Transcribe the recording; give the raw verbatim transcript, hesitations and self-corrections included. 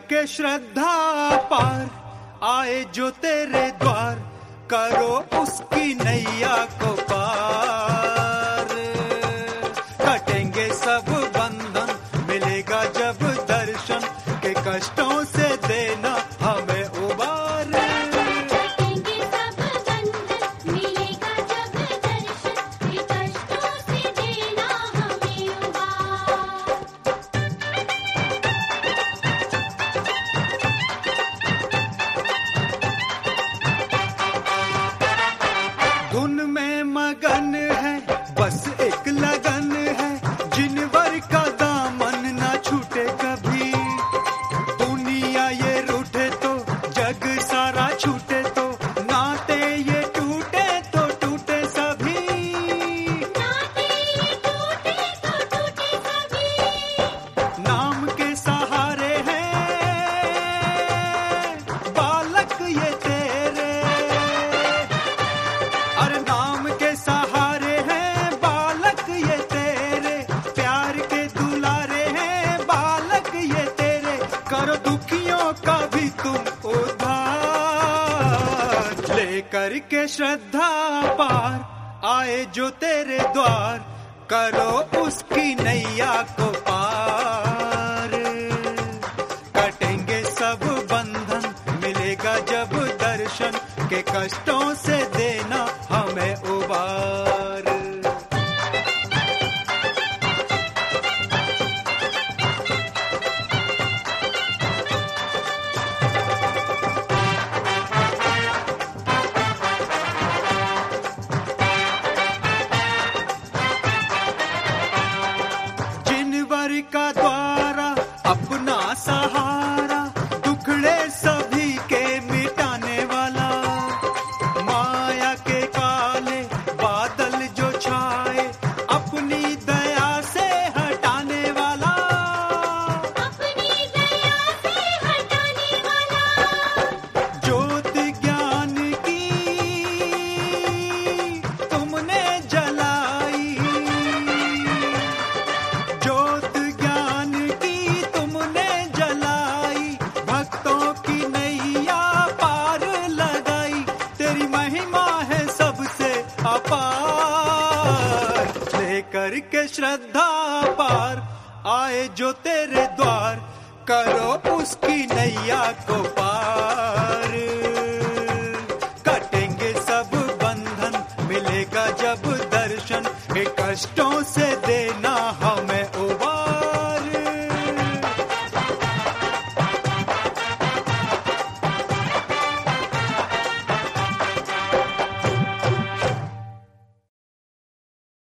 करके श्रद्धा पार आए जो तेरे द्वार, करो उसकी नैया को पार। कटेंगे सब बंधन, मिलेगा जब दर्शन, के कष्टों से देना हमें उबार। धुन में मगन है, बस एक लगन है, जिनवर का दामन ना छूटे कभी। दुनिया ये रूठे तो जग सारा छूटे, तो नाते ये टूटे तो टूटे सभी। नाते ये टूटे तो टूटे सभी। नाम के सहारे हैं बालक ये तेरे, अरे नाम के सहारे हैं बालक ये तेरे, प्यार के दुलारे हैं बालक ये तेरे। करो दुखियों का भी तुम उद्धार, लेकर के श्रद्धा पार आए जो तेरे द्वार, करो उसकी नैया को पार। कटेंगे सब बंधन, मिलेगा जब दर्शन, के कष्टों से देना हमें उबार। जिनवर का द्वारा अपना सहारा, दुखड़े सभी के मिटाने वाला। माया के काले बादल जो छाए, अपनी दया से हटाने वाला। अपनी दया से हटाने वाला। ज्योति ज्ञान की तुमने जलाई, ज्योत ज्ञान की तुमने जलाई, भक्तों की नैया पार लगाई। तेरी महिमा है सबसे अपार, लेकर के श्रद्धा पार आए जो तेरे द्वार, करो उसकी नैया को पार।